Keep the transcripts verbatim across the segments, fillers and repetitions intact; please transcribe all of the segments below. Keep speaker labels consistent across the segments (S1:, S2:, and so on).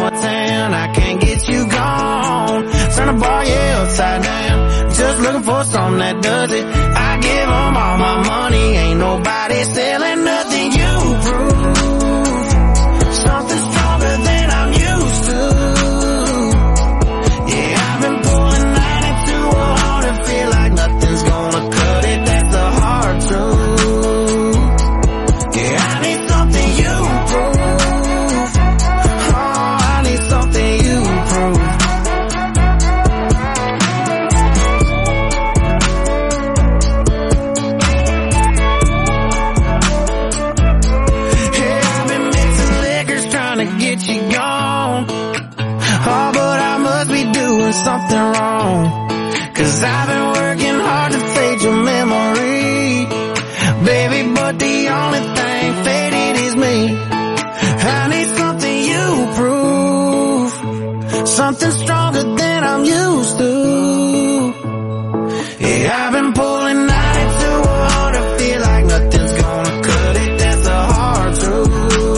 S1: more town, I can't get you gone. Turn the bar, yeah, upside down. Just looking for something that does it. I give them all my money, ain't nobody selling nothing. You prove something stronger than I'm used to. Yeah, I've been pulling ninety-two a hundred, feel like nothing's gonna cut it, that's the hard truth. Yeah, I need something you prove. Oh, I need something you prove. Get you gone. Oh, but I must be doing something wrong, 'cause I've been working hard to fade your memory, baby, but the only thing faded is me. I need something you prove, something stronger than I'm used to. Yeah, I've been pulling ninety-two a hundred, feel like nothing's gonna cut it, that's the hard truth.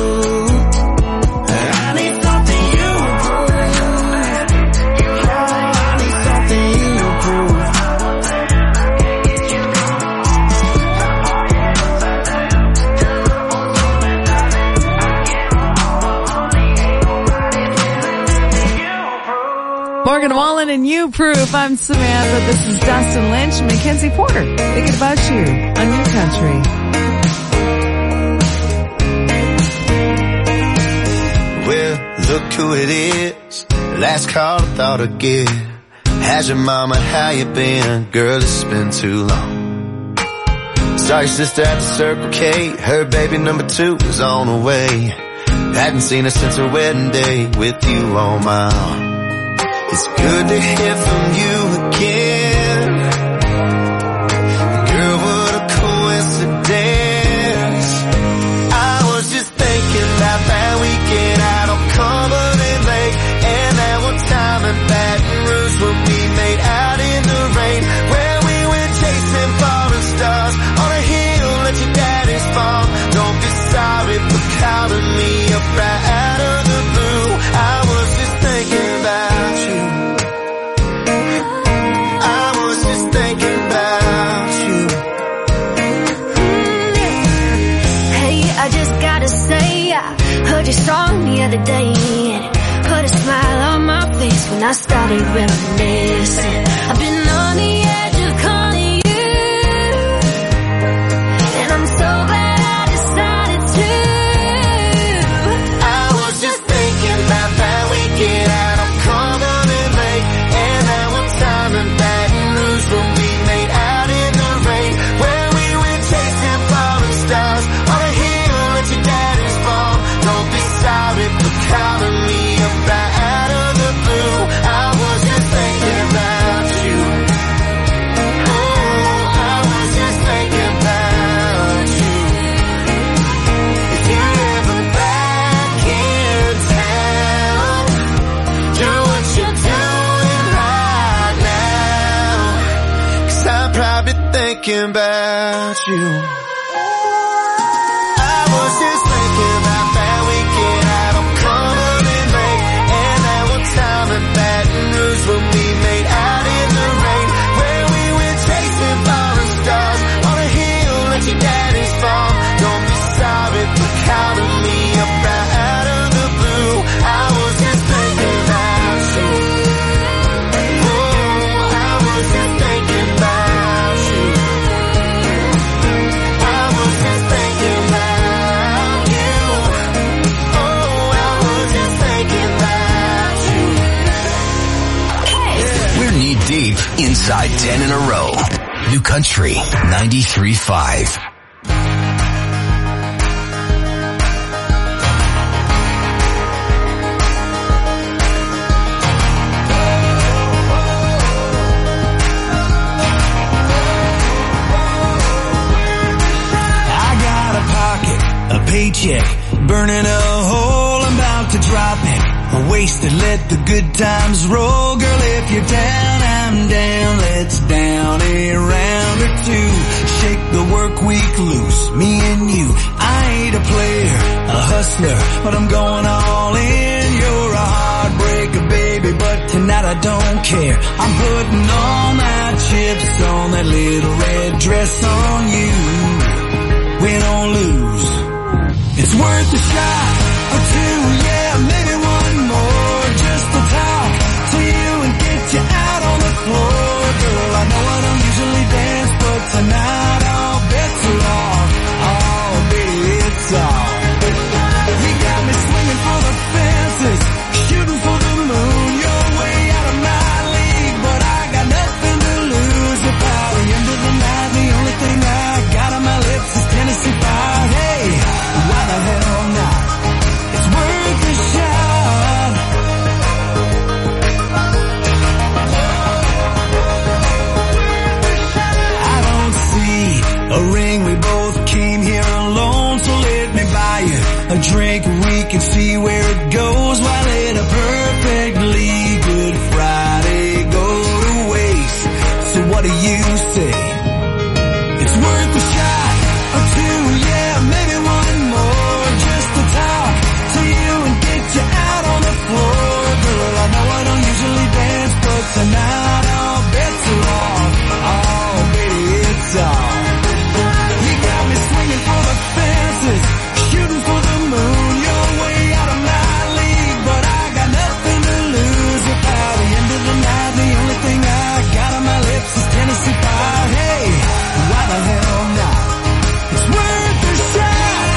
S2: Morgan Wallen and You Proof. I'm Samantha. This is Dustin Lynch and Mackenzie Porter. Thinking about you on New Country.
S3: Well, look who it is. Last call I thought I'd get. How's your mama? How you been? Girl, it's been too long. Saw your sister at the Circle K. Her baby number two was on the way. Hadn't seen her since her wedding day with you on my arm. It's good to hear from you again. Girl, what a coincidence. I was just thinking about that weekend out on Cumberland Lake, and that one time in Baton Rouge when we made out in the rain, where we went chasing falling stars on a hill at your daddy's farm. Don't be sorry for calling me up right out of the blue. I was just thinking about you.
S4: Heard you strong the other day, put a smile on my face when I started reminiscing. I've been on the edge of calling you, and I'm so glad I decided to. I was just thinking about that weekend out on Cumberland Lake, and that one time in Baton Rouge when we made out in the rain, where we went chasing falling stars on a hill at your daddy's farm. Don't be sorry for calling me up right out of the blue. I was just thinking about you. Oh, I was just thinking about you. If you're ever back in town, do what you're doing right now, 'cause I'm probably thinking about you. I was just thinking about that weekend out on Cumberland Lake, and that one time in Baton Rouge when we made out in the rain, where we went chasing falling stars on a hill at your daddy's farm. Don't be sorry for calling me up right out of the blue. I was just thinking about you. Oh, I was just thinking about you. I was just thinking about you. Oh, I was just thinking about you.
S5: We're knee deep inside ten in a row. New Country ninety-three point five.
S6: I got a pocket, a paycheck, burning a hole, I'm about to drop it. Wasted, let the good times roll. Girl, if you're down, I'm down. Let's down a round or two. Shake the work week loose, me and you. I ain't a player, a hustler, but I'm going all in. You're a I don't care. I'm putting all my chips on that little red dress on you. Win or lose, it's worth a shot or two, yeah, maybe one more, just to talk to you and get you out on the floor. Girl, I know I don't usually dance, but tonight all bets are off. Oh, baby, it's all. You got me swinging for the fences, shooting for the moon. You're way out of my league, but I got nothing to lose. If by the end of the night, the only thing I got on my lips is Tennessee Fire. Hey, why the hell not? It's worth a shot. I don't see a ring, we both came here alone, so let me buy you a drink, we can see where it goes. While let a perfectly good Friday go to waste. So what do you say? It's worth a shot or two, yeah, maybe one more, just to talk to you and get you out on the floor. Girl, I know I don't usually dance, but tonight all bets are off. Oh, baby, it's all. You got me swinging for the fences, shooting for the moon. You're way out of my league, but I got nothing to lose. If by the end of the night, the only thing I got on my lips is Tennessee Fire. Hey, why the hell not? It's worth a shot.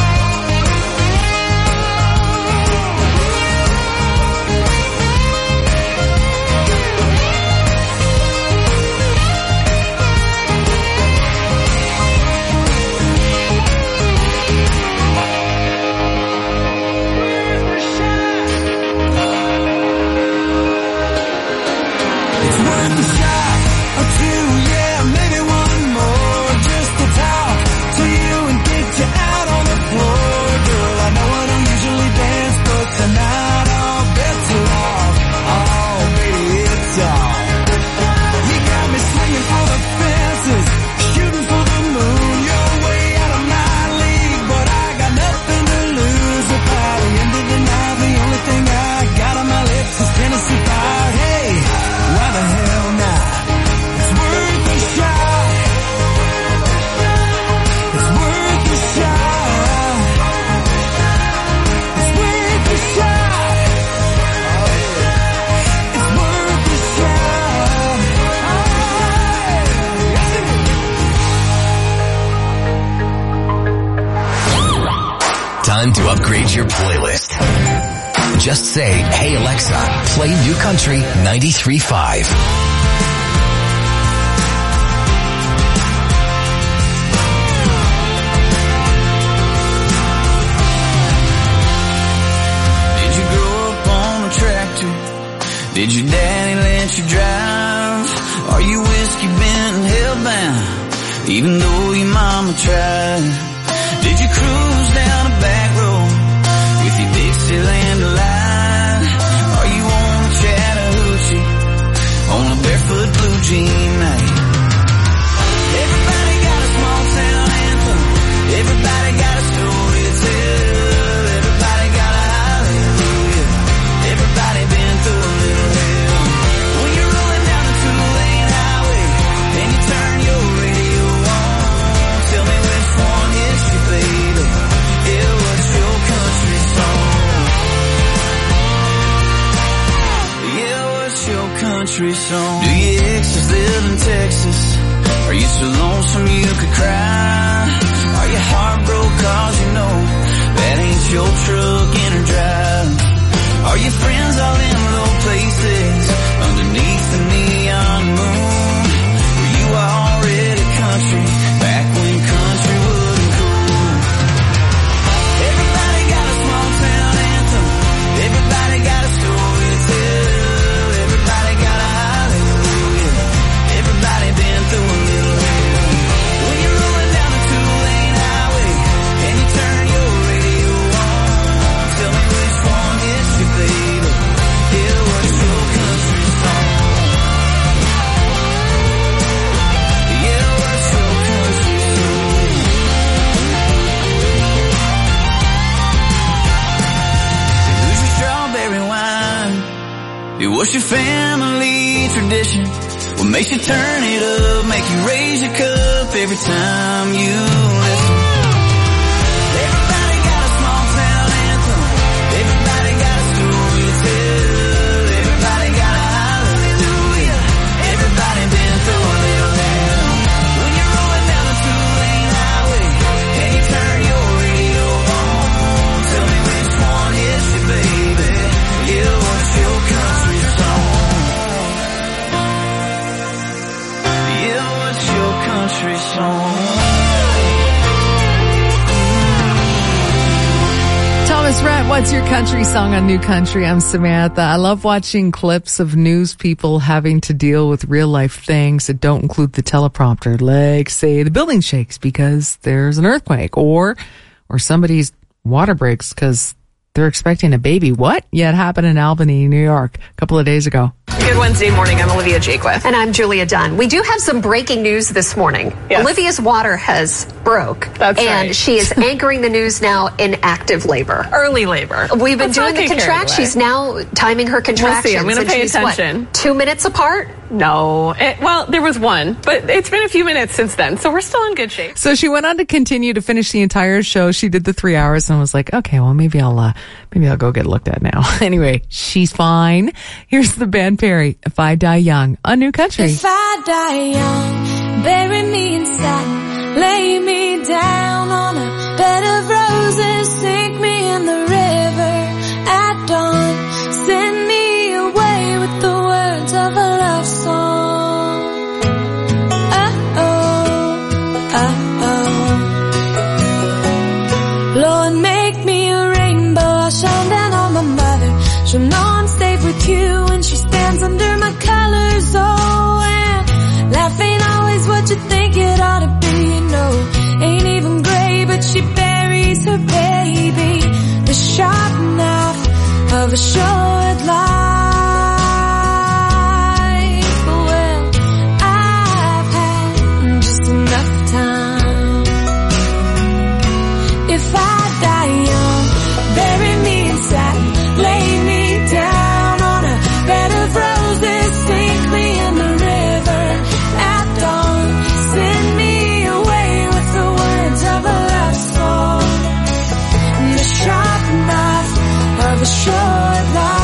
S6: It's worth a shot or two, yeah, maybe one more, just to talk to you and get you out on the floor. Girl, I know I don't usually dance, but tonight all bets are off. Oh, baby, it's all. You got me swinging for the fences, shooting for the moon. You're way out of my league, but I got nothing to lose. If by the end of the night, the only thing I got on my lips is Tennessee Fire. Hey, why the hell not? It's worth a shot. It's worth a shot. It's worth a shot. It's worth a shot.
S5: Time to upgrade your playlist. Just say, hey Alexa, play New Country ninety-three point five.
S1: Did you grow up on a tractor? Did your daddy let you drive? Are you whiskey bent and hellbound, even though your mama tried? Did you cruise down a back road with your Dixieland alive? Are you on a Chattahoochee on a barefoot blue jean night? Everybody got a small town anthem. Everybody got a story to tell. Everybody got a hallelujah. Everybody been through a little hell. When you're rolling down the two-lane highway and you turn your radio on, tell me which one hits you, baby. Yeah, what's your country song? Yeah, what's your country song? Do your exes live in Texas? Are you so lonesome you could cry? Are you heartbroken cause you know that ain't your truck in or drive? Are your friends all in low places underneath the neon moon? Were you already country back when country wasn't cool? Everybody got a small town anthem. Everybody got a story to tell. Everybody got a hallelujah. Everybody been through a little hell. When you're rolling down the two-lane highway and you turn your radio on,
S6: It was your family tradition. What makes you turn it up, make you raise your cup every time you listen. Everybody got a small town anthem. Everybody got a story to tell. Everybody got a hallelujah. Everybody been through a little hell. When you're rolling down the two-lane highway and you turn your radio on, tell me which one is it, baby? Yeah, what's your country song? Country song.
S2: Thomas Rhett, what's your country song on New Country? I'm Samantha. I love watching clips of news people having to deal with real life things that don't include the teleprompter, like say the building shakes because there's an earthquake, or or somebody's water breaks because they're expecting a baby. What? Yeah, it happened in Albany, New York, a couple of days ago.
S7: Good Wednesday morning. I'm Olivia Jakewith.
S8: And I'm Julia Dunn. We do have some breaking news this morning.
S7: Yes.
S8: Olivia's water has broke.
S7: That's
S8: and
S7: right.
S8: she is anchoring the news now in active labor.
S7: Early labor.
S8: We've been
S7: Let's
S8: doing
S7: not
S8: the
S7: get carried
S8: contractions.
S7: away.
S8: She's now timing her contractions.
S7: We'll see. I'm going to
S8: and
S7: pay
S8: she's,
S7: attention.
S8: What, two minutes apart?
S7: No. It, well, there was one, but it's been a few minutes since then, so we're still in good shape.
S2: So she went on to continue to finish the entire show. She did the three hours and was like, okay, well, maybe I'll, uh, maybe I'll go get looked at now. Anyway, she's fine. Here's the band Perry, If I Die Young, on New Country.
S9: If I die young, bury me in satin, lay me down on a bed of roses, sink me in the river at dawn, send me away with the words of a love song. Oh-oh, oh-oh. Lord, make me a rainbow, I'll shine down on my mother. She'll know I'm safe with you when she stands under my colors. Oh, and life ain't always what you think it ought to be. You know, ain't even gray, but she buries her baby. The sharp knife of a short life. Well, I've had just enough time. If I die young, bury me in satin, lay me down on a bed of roses, sink me in the river at dawn, send me away with the words of a love song. And the sharp knife of a short life.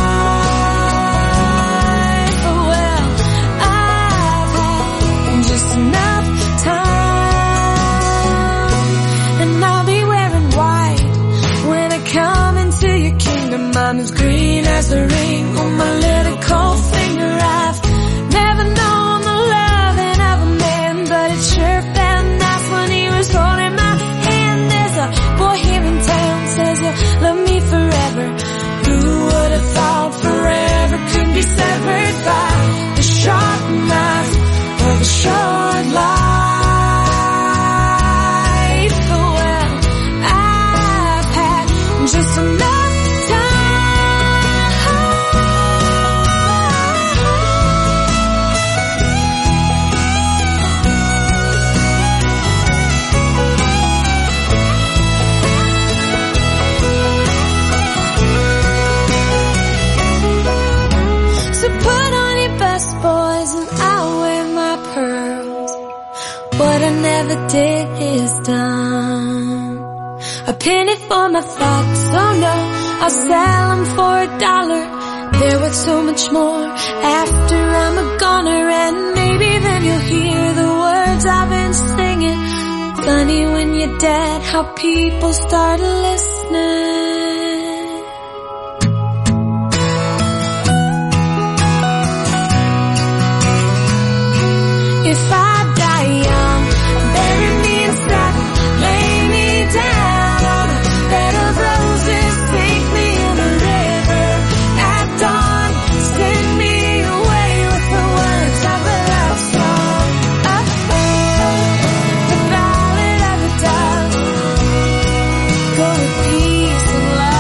S9: Oh, well, I've had just enough time, and I'll be wearing white when I come into your kingdom. I'm as green as the ring on my little cold finger. I've never known the loving of a man, but it sure felt nice when he was holding my hand. There's a boy here in town says he'll love me forever. Who would have thought forever could be severed by the sharp knife of a short life? Well, I've had just enough So put on your best boys and I'll wear my pearls. What I never did is done. A penny for my thoughts, oh no, I'll sell them for a dollar. They're worth so much more after I'm a goner. And maybe then you'll hear the words I've been singing. Funny when you're dead how people start listening. If I die young, bury me in satin, lay me down on a bed of roses, sink me in the river at dawn, send me away with the words of a love song. Oh, the ballad of a dove, go with peace and love.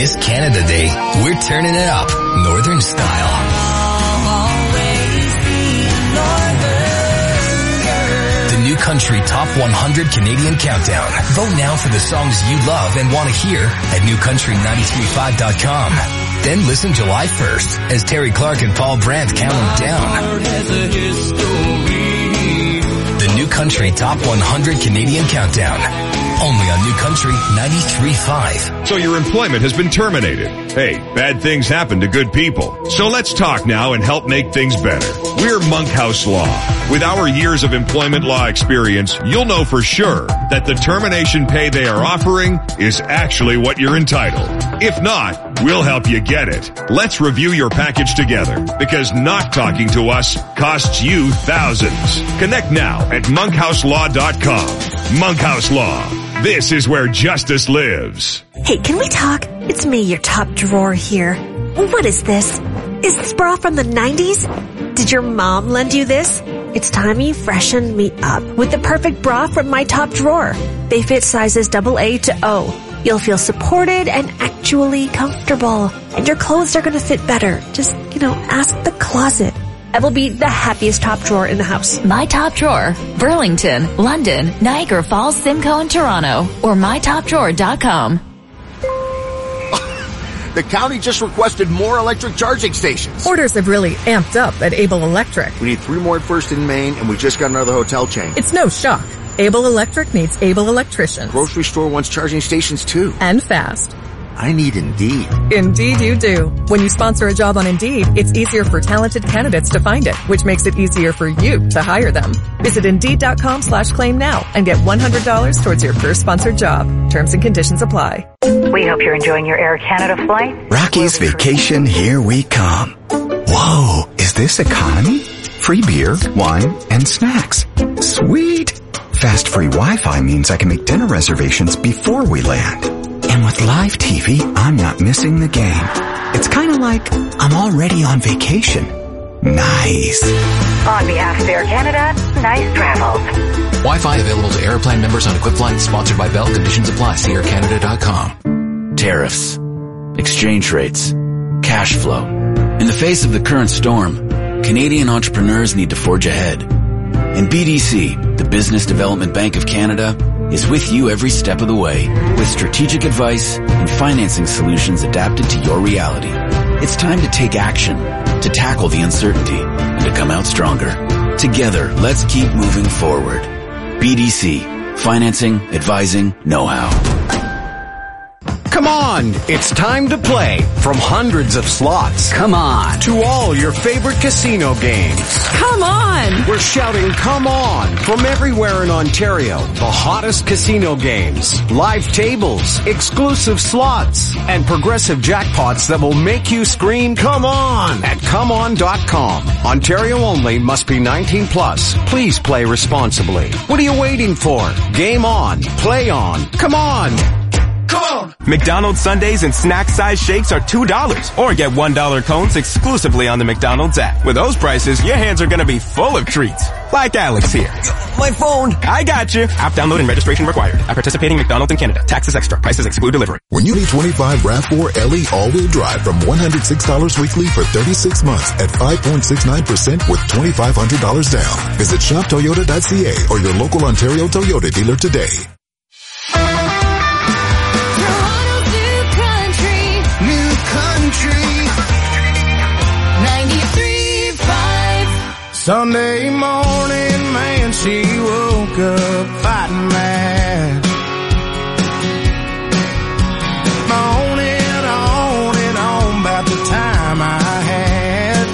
S5: this Canada Day, we're turning it up, Northern style. The New Country Top one hundred Canadian Countdown. Vote now for the songs you love and want to hear at new country nine three five dot com. Then listen July first as Terry Clark and Paul Brandt count them down. The New Country Top one hundred Canadian Countdown. Only on New Country ninety-three point five.
S10: So your employment has been terminated. Hey, bad things happen to good people. So let's talk now and help make things better. We're Monkhouse Law. With our years of employment law experience, you'll know for sure that the termination pay they are offering is actually what you're entitled. If not, we'll help you get it. Let's review your package together, because not talking to us costs you thousands. Connect now at monkhouse law dot com. Monkhouse Law. This is where justice lives.
S11: Hey, can we talk? It's me, your top drawer here. What is this? Is this bra from the nineties? Did your mom lend you this? It's time you freshened me up with the perfect bra from my top drawer. They fit sizes double A to O. You'll feel supported and actually comfortable. And your clothes are going to fit better. Just, you know, ask the closet. I will be the happiest top drawer in the house.
S12: My Top Drawer, Burlington, London, Niagara Falls, Simcoe, and Toronto, or my top drawer dot com.
S13: The county just requested more electric charging stations.
S14: Orders have really amped up at Able Electric.
S13: We need three more at First and Main, and we just got another hotel chain.
S14: It's no shock. Able Electric needs able electricians.
S13: Grocery store wants charging stations too.
S14: And fast.
S13: I need Indeed.
S14: Indeed you do. When you sponsor a job on Indeed, it's easier for talented candidates to find it, which makes it easier for you to hire them. Visit Indeed.com slash claim now and get one hundred dollars towards your first sponsored job. Terms and conditions apply.
S15: We hope you're enjoying your Air Canada flight.
S16: Rocky's Vacation, here we come. Whoa, is this economy? Free beer, wine, and snacks. Sweet. Fast free Wi-Fi means I can make dinner reservations before we land. And with live T V, I'm not missing the game. It's kind of like I'm already on vacation. Nice.
S15: On behalf of Air Canada, nice travels.
S17: Wi-Fi available to Airplane members on equipped flights. Sponsored by Bell. Conditions apply. See air canada dot com.
S18: Tariffs, exchange rates, cash flow. In the face of the current storm, Canadian entrepreneurs need to forge ahead. And B D C, the Business Development Bank of Canada, is with you every step of the way with strategic advice and financing solutions adapted to your reality. It's time to take action, to tackle the uncertainty, and to come out stronger. Together, let's keep moving forward. B D C, financing, advising, know-how.
S19: Come on, it's time to play from hundreds of slots.
S20: Come on.
S19: To all your favorite casino games.
S2: Come on.
S19: We're shouting come on from everywhere in Ontario. The hottest casino games, live tables, exclusive slots, and progressive jackpots that will make you scream come on at come on dot com. Ontario only, must be nineteen plus. Please play responsibly. What are you waiting for? Game on. Play on. Come on.
S21: Come on! McDonald's Sundaes and snack size shakes are two dollars. Or get one dollar cones exclusively on the McDonald's app. With those prices, your hands are gonna be full of treats. Like Alex here.
S19: My phone!
S21: I got you! App download and registration required. At participating McDonald's in Canada. Taxes extra. Prices exclude delivery.
S22: When you need twenty-five RAV four L E all-wheel drive from one hundred six dollars weekly for thirty-six months at five point six nine percent with twenty-five hundred dollars down. Visit shop toyota dot c a or your local Ontario Toyota dealer today.
S1: Sunday morning, man, she woke up fighting mad. On and on and on about the time I had.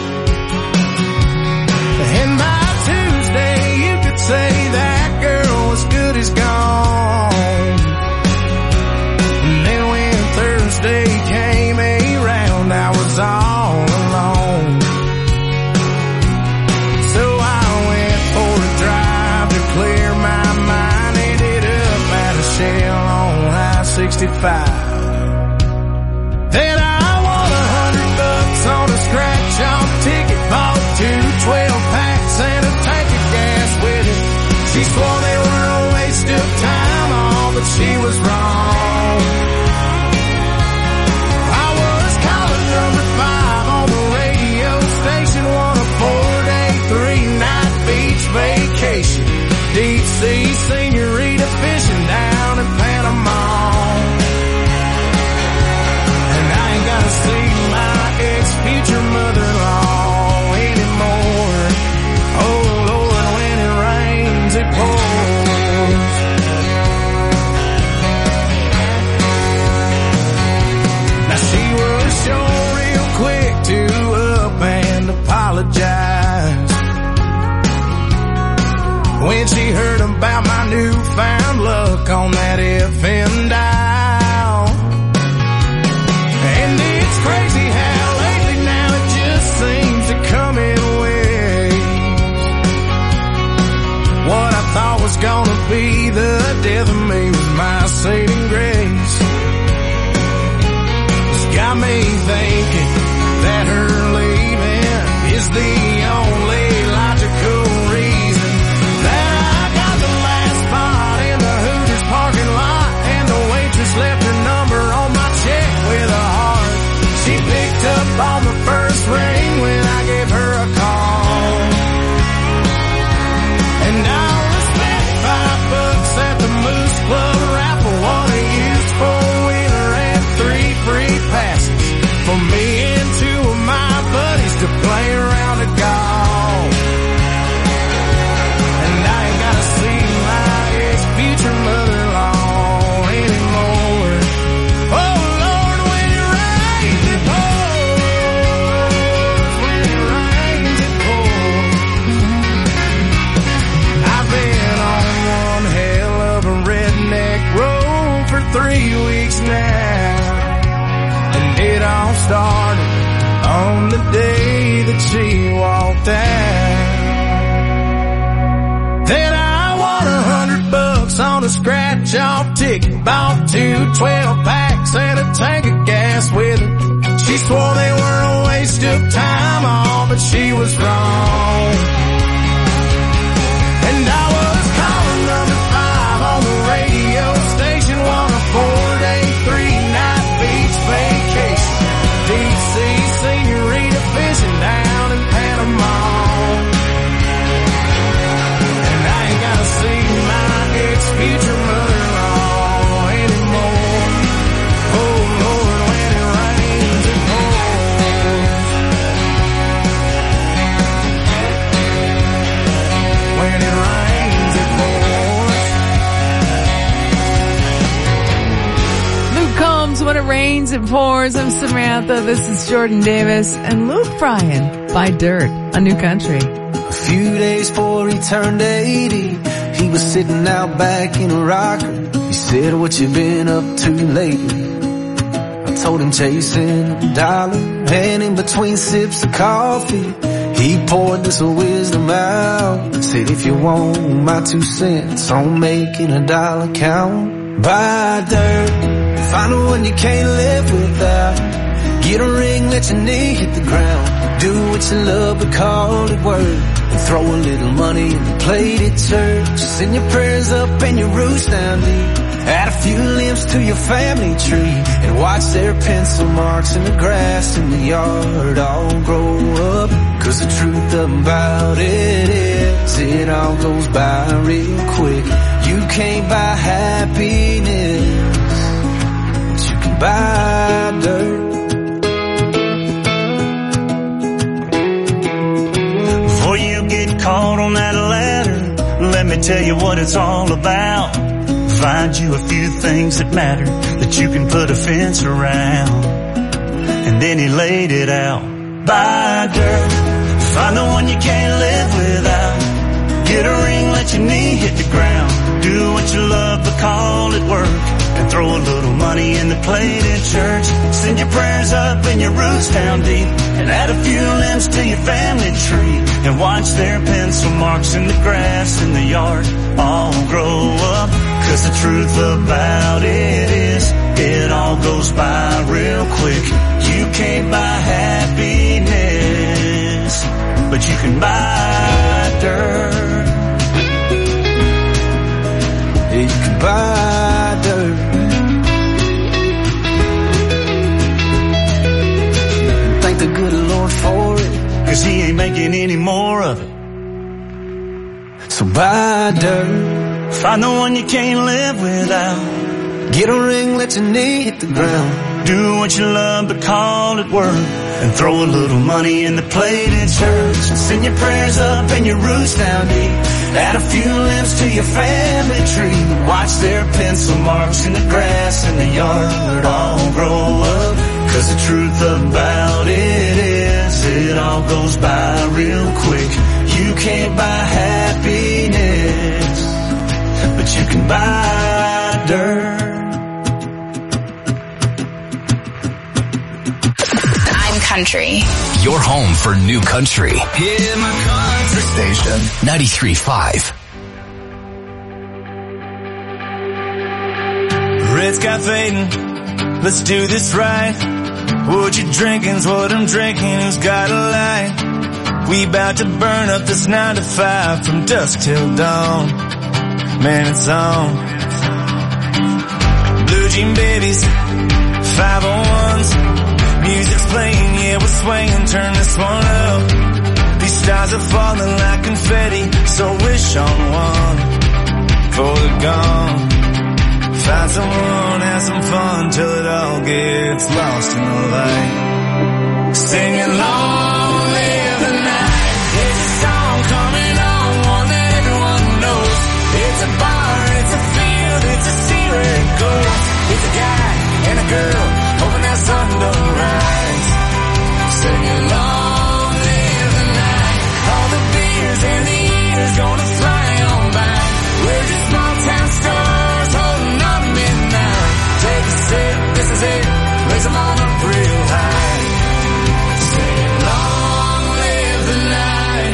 S1: And by Tuesday, you could say that girl was good as gone. And then when Thursday came around, I was all alone. Clear my mind, ended up at a shell on I sixty-five. Then I won a hundred bucks on a scratch-off ticket, bought two twelve packs and a tank of gas with it. She swore they were a waste of time, all but she was wrong. got me thinking that her leaving is the only logical reason that I got the last spot in the Hooters parking lot, and the waitress left her number on my check with a heart. She picked up on the first ring when I gave her a call, and I'll spent five bucks at the Moose Club raffle on a used four-wheeler and three free passes for me and two of my buddies to play around a golf. And I ain't gotta see my ex-future mother-in-law anymore. Oh Lord, when it rains it pours, when it rains it pours. I've been on one hell of a redneck road for three weeks now, and it all started on the day that she walked out. Then I won a hundred bucks on a scratch-off ticket, bought two twelve packs and a tank of gas with it. She swore they were a waste of time, all but she was wrong. And I was calling number five on the radio station, won a four-day, three-night beach vacation. Deep sea senorita fishing down in Panama. And I ain't gotta see my ex-future mother-in-law anymore. Oh Lord, when it rains it pours. When it rains it pours.
S2: Luke Combs, When It Rains It Pours. I'm Samantha. This is Jordan Davis and Luke Bryan by Dirt on New Country.
S6: A few days before he turned eighty, he was sitting out back in a rocker. He said, what you been up to lately? I told him chasing a dollar, and in between sips of coffee, he poured this wisdom out. Said, if you want my two cents on making a dollar count, buy dirt, find the one you can't live without. Get a ring, let your knee hit the ground. Do what you love, but call it work. And throw a little money in the plate at church. Send your prayers up and your roots down deep. Add a few limbs to your family tree, and watch their pencil marks in the grass in the yard all grow up. Cause the truth about it is, it all goes by real quick. You can't buy happiness, but you can buy dirt.
S3: Before you get caught on that ladder, let me tell you what it's all about. Find you a few things that matter, that you can put a fence around. And then he laid it out. Buy dirt, find the one you can't live without. Get a ring, let your knee hit the ground. Do what you love, but call it work. And throw a little money in the plate at church. Send your prayers up and your roots down deep. And add a few limbs to your family tree. And watch their pencil marks in the grass in the yard all grow up. Cause the truth about it is, it all goes by real quick. You can't buy happiness, but you can buy dirt.
S6: Yeah, you can buy dirt. Thank the good Lord for it,
S3: cause he ain't making any more of it.
S6: So buy dirt.
S3: Find the one you can't live without.
S6: Get a ring, let your knee hit the ground.
S3: Do what you love, but call it work. And throw a little money in the plate at church. Send your prayers up and your roots down deep. Add a few limbs to your family tree. Watch their pencil marks in the grass in the yard all grow up. Cause the truth about it is, it all goes by real quick. You can't buy happiness, but you can buy dirt.
S20: I'm country.
S5: Your home for new country.
S20: Yeah, my country
S5: station. ninety-three point five.
S6: Red sky fading, let's do this right. What you drinking's what I'm drinking, who's got a light? We bout to burn up this nine to five from dusk till dawn. Man, it's on. Blue jean babies, five oh ones. Music's playing, yeah, we're swinging, turn this one up. These stars are falling like confetti, so wish on one before they're gone. Find someone, have some fun till it all gets lost in the light. Singing long live the night. It's a song coming on, one that everyone knows. It's a bar, it's a field, it's a sea where it goes. It's a guy and a girl, hoping that sun don't rise. Singing long live the night. All the beers and the years gonna fly on by. We're just small town stars holding on midnight. Take a sip, this is it. Raise them on up real high. Sing long live the night.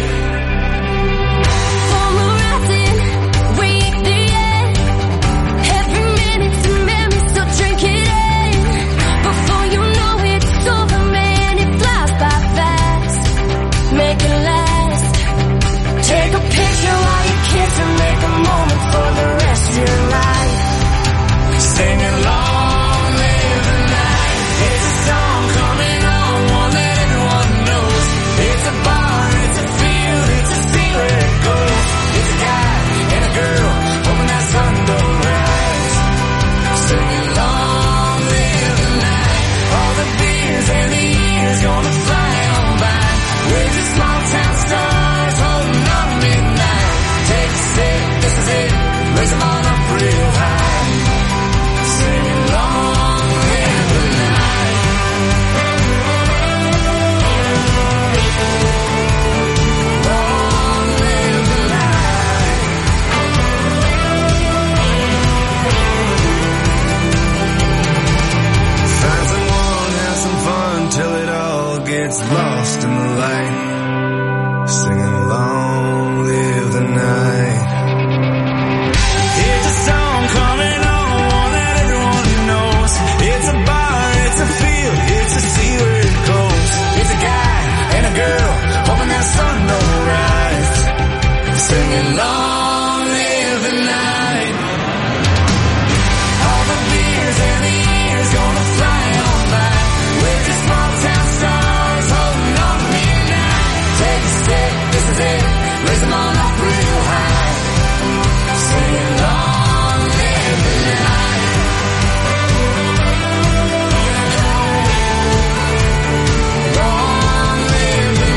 S9: From a rising, wake the end. Every minute's a memory, so drink it in. Before you know it's over, man, it flies by fast. Make it last. Take a picture while you kiss and make a moment for the rest of your life.
S6: Singing long live the night. It's a song coming on, one that everyone knows. It's a bar, it's a field, it's a sea where it goes. It's a guy and a girl, hoping that sun don't rise. Singing long live the night. All the beers and the years gonna fly on by. We're just small town stars holding on midnight. Take a sip, this is it. Raise them on up real high. Singing long live the night. Long live the night. Find someone, have some fun till it all gets lost in the light. Singing long live the night. It's a song coming on, one that everyone knows. It's a bar, it's a field, it's a sea where it goes. It's a guy and a girl, hoping that sun don't rise. Singing long live the night. All the beers and the years gonna fly on by. We're just small town stars holding on to midnight. Take a sip, this is it. Raise them all up real high. Singing long live the night. Long live the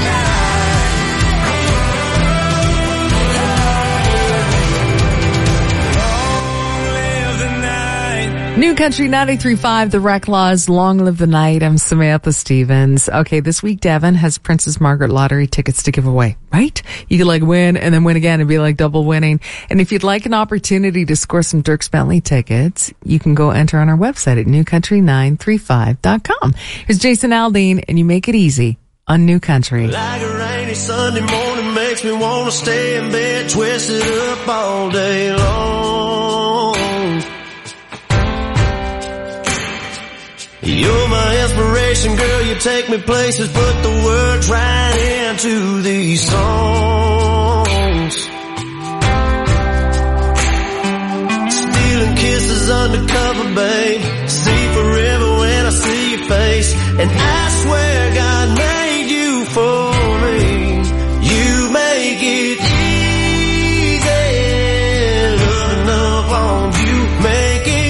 S2: New Country ninety-three point five, The Reclaws, Long Live the Night. I'm Samantha Stevens. Okay, this week Devin has Princess Margaret lottery tickets to give away, right? You could like win and then win again and be like double winning. And if you'd like an opportunity to score some Dierks Bentley tickets, you can go enter on our website at new country nine three five dot com. Here's Jason Aldean, and you make it easy on New Country.
S4: Like a rainy Sunday morning makes me want to stay in bed, twisted up all day long. You're my inspiration, girl, you take me places, put the words right into these songs. Stealing kisses undercover, babe, see forever when I see your face. And I swear God made you for me. You make it easy, loving up on you, make it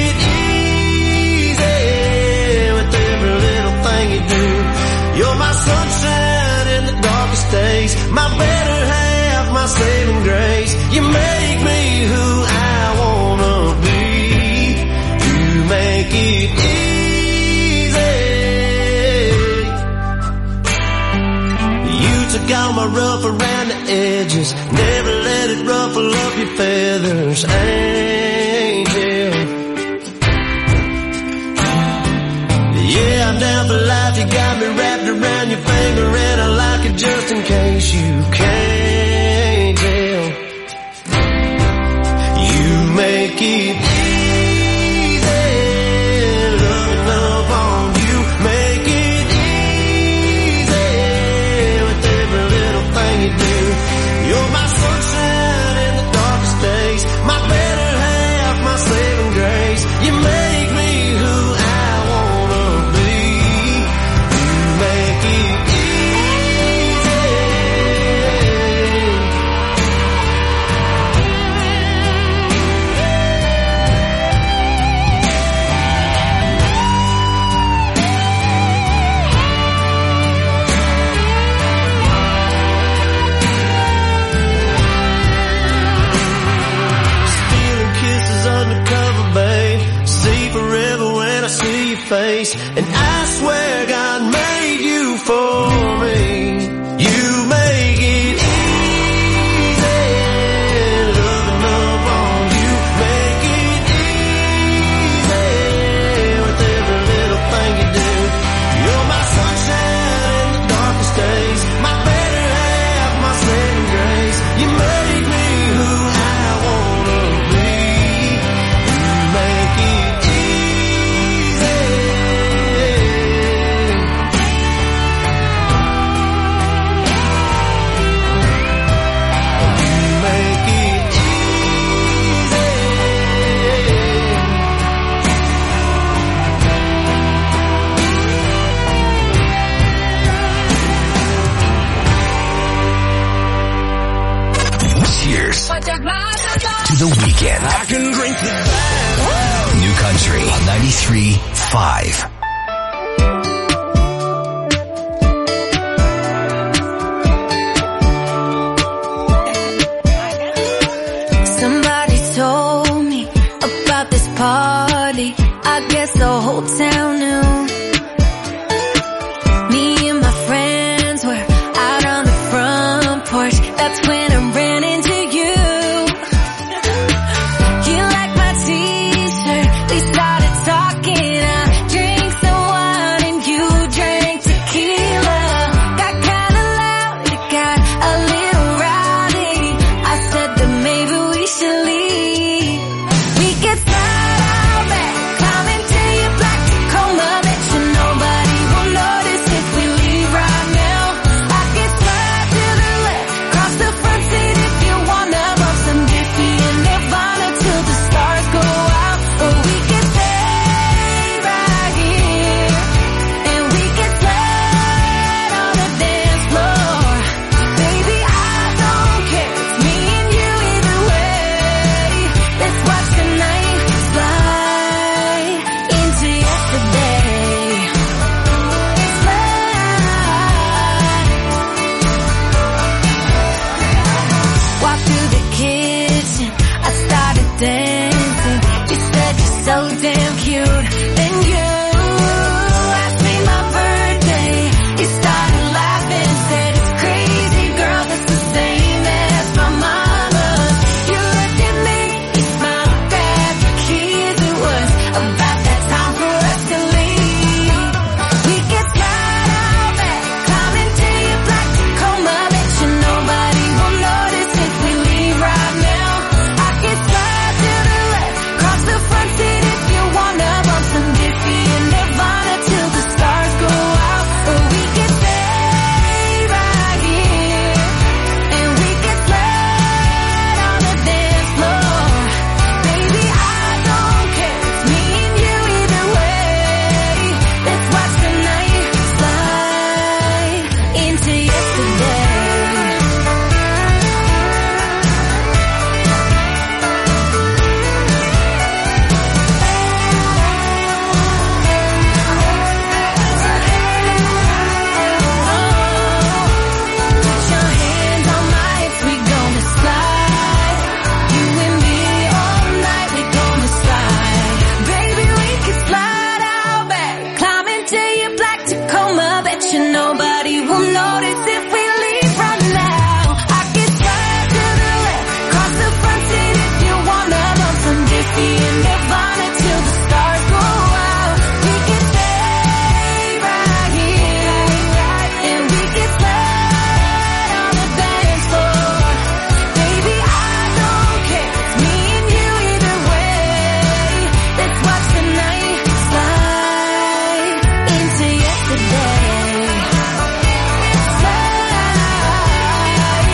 S4: you're my sunshine in the darkest days, my better half, my saving grace. You make me who I wanna be. You make it easy. You took all my rough around the edges, never let it ruffle up your feathers, angel. Yeah, I'm down for life, you got me wrapped around your finger, and I like it just in case you can't tell. You make it easy, loving up on you, make it days. And I swear God made you for me. You make it easy, loving up on you. Make it easy with every little thing you do. You're my sunshine in the darkest days, my better half, my saving grace. You make me who I wanna be. You make it easy. You make it easy.
S5: Cheers to the weekend.
S4: I can drink the
S5: New Country ninety-three point five.
S9: Somebody told me about this party. I guess the whole town knew. Me and my friends were out on the front porch. That's when I ran into you. You liked my t-shirt. We started talking. I drank some wine and you drank tequila. Got kinda loud, it got a little rowdy. I said that maybe we should leave. We could slide out back, climb into your black Tacoma. Bet you nobody will notice if we leave right now. I could slide to the left, cross the front seat if you wanna. Bump some Diffie and Nirvana till the stars go out. Or we could stay right here and we could slide on the dance floor. Baby, I don't care, it's me and you either way. Let's watch the night slide into yesterday. Slide. Walk through the kitchen, I started dancing. You said you're so damn cute. Then you asked me my birthday. You started laughing, said it's crazy, girl, that's the same as my mama's. You looked at me, you smiled, grabbed your keys. It was about that time for us to leave. We could slide out back, climb into your black Tacoma. Bet you nobody will notice if we leave right now. I could slide to the left, cross the front seat if you wanna. Bump some Diffie and Nirvana till the stars go out. Or we could stay right here and we could slide on the dance floor. Baby, I don't care, it's me and you either way. Let's watch the night slide into yesterday. Put your hands on my hips, we gonna slide. You and me all night, we gonna slide. Baby, we could slide out back, climb into your black Tacoma. Bet you nobody will notice if we leave right now. I could slide to the left, cross the front seat if you wanna. Bump some Diffie and Nirvana till the stars go out. We could stay right here and we could slide on the dance floor. Baby, I don't care, it's me and you either way. Let's watch the night slide into yesterday. Slide.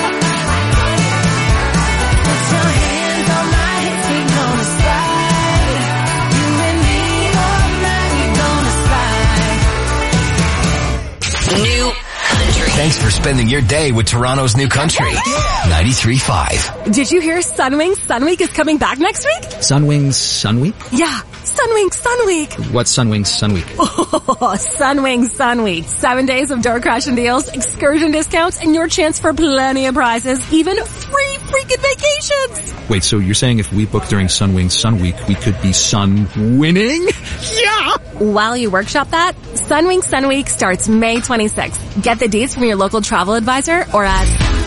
S9: Put your hands on my hips, we gonna slide. You and me all night, we gonna slide.
S5: New Country. Thanks for spending your day with Toronto's New Country ninety-three point five.
S14: Did you hear Sunwing Sun Week is coming back next week?
S7: Sunwings Sun Week?
S14: Yeah, Sunwing Sun Week.
S7: What's Sunwings Sun Week?
S14: Oh, Sunwing Sun Week. Seven days of door crashing deals, excursion discounts, and your chance for plenty of prizes. Even free freaking vacations.
S7: Wait, so you're saying if we book during Sunwings Sun Week, we could be sun winning?
S14: Yeah.
S8: While you workshop that, Sunwing Sunweek starts May twenty-sixth. Get the dates from your local travel advisor or at...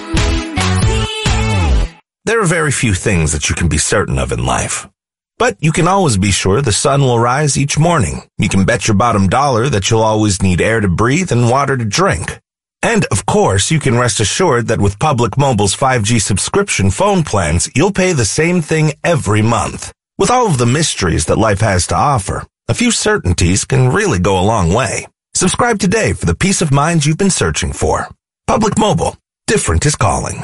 S10: There are very few things that you can be certain of in life. But you can always be sure the sun will rise each morning. You can bet your bottom dollar that you'll always need air to breathe and water to drink. And, of course, you can rest assured that with Public Mobile's five G subscription phone plans, you'll pay the same thing every month. With all of the mysteries that life has to offer, a few certainties can really go a long way. Subscribe today for the peace of mind you've been searching for. Public Mobile. Different is calling.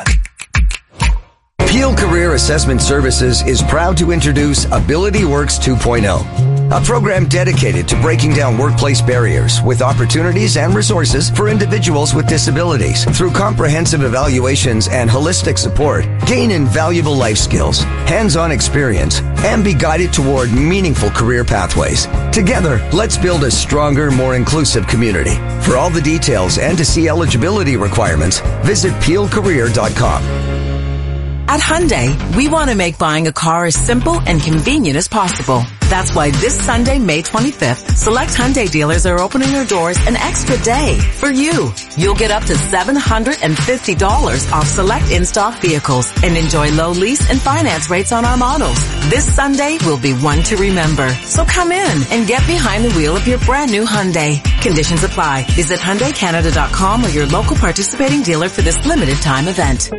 S23: Peel Career Assessment Services is proud to introduce AbilityWorks two point oh, a program dedicated to breaking down workplace barriers with opportunities and resources for individuals with disabilities. Through comprehensive evaluations and holistic support, gain invaluable life skills, hands-on experience, and be guided toward meaningful career pathways. Together, let's build a stronger, more inclusive community. For all the details and to see eligibility requirements, visit peel career dot com.
S24: At Hyundai, we want to make buying a car as simple and convenient as possible. That's why this Sunday, May twenty-fifth, select Hyundai dealers are opening their doors an extra day for you. You'll get up to seven hundred fifty dollars off select in-stock vehicles and enjoy low lease and finance rates on our models. This Sunday will be one to remember. So come in and get behind the wheel of your brand new Hyundai. Conditions apply. Visit Hyundai Canada dot com or your local participating dealer for this limited time event.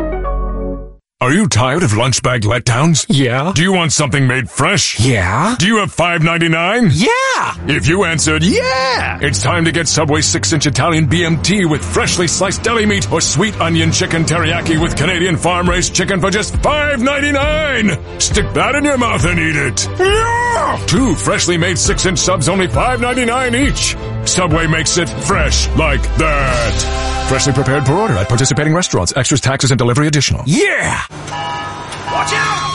S25: Are you tired of lunch bag letdowns?
S26: Yeah.
S25: Do you want something made fresh?
S26: Yeah.
S25: Do you have five ninety-nine?
S26: Yeah.
S25: If you answered yeah, it's time to get Subway six inch Italian B M T with freshly sliced deli meat or sweet onion chicken teriyaki with Canadian farm-raised chicken for just five ninety-nine. Stick that in your mouth and eat it. Yeah. Two freshly made six inch subs, only five ninety-nine each. Subway makes it fresh like that. Freshly prepared per order at participating restaurants. Extras, taxes, and delivery additional.
S26: Yeah!
S27: Watch